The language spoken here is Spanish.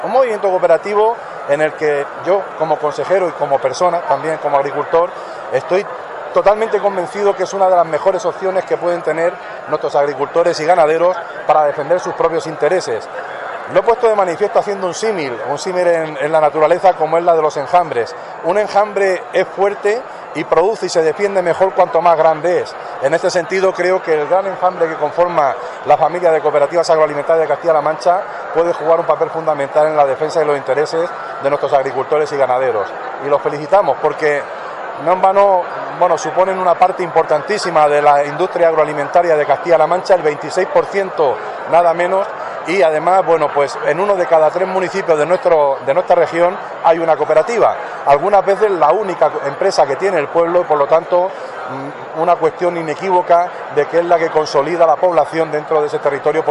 Un movimiento cooperativo en el que yo, como consejero y como persona, también como agricultor, estoy totalmente convencido que es una de las mejores opciones que pueden tener nuestros agricultores y ganaderos para defender sus propios intereses. Lo he puesto de manifiesto haciendo un símil en la naturaleza como es la de los enjambres. Un enjambre es fuerte y produce y se defiende mejor cuanto más grande es. En este sentido, creo que el gran enjambre que conforma la familia de cooperativas agroalimentarias de Castilla-La Mancha puede jugar un papel fundamental en la defensa de los intereses de nuestros agricultores y ganaderos. Y los felicitamos porque no en vano, suponen una parte importantísima de la industria agroalimentaria de Castilla-La Mancha, el 26% nada menos. Y además, pues en uno de cada 3 municipios de nuestra región hay una cooperativa. Algunas veces la única empresa que tiene el pueblo y por lo tanto una cuestión inequívoca de que es la que consolida la población dentro de ese territorio.